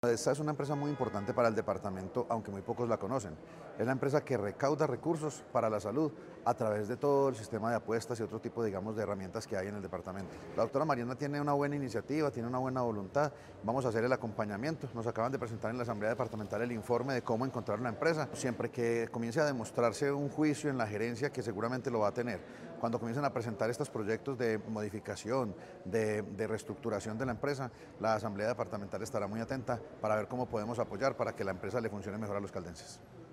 Esta es una empresa muy importante para el departamento, aunque muy pocos la conocen. Es la empresa que recauda recursos para la salud a través de todo el sistema de apuestas y otro tipo, digamos, de herramientas que hay en el departamento. La doctora Mariana tiene una buena iniciativa, tiene una buena voluntad. Vamos a hacer el acompañamiento. Nos acaban de presentar en la Asamblea Departamental el informe de cómo encontrar una empresa. Siempre que comience a demostrarse un juicio en la gerencia, que seguramente lo va a tener, cuando comiencen a presentar estos proyectos de modificación, de reestructuración de la empresa, la Asamblea Departamental estará muy atenta para ver cómo podemos apoyar para que la empresa le funcione mejor a los caldenses.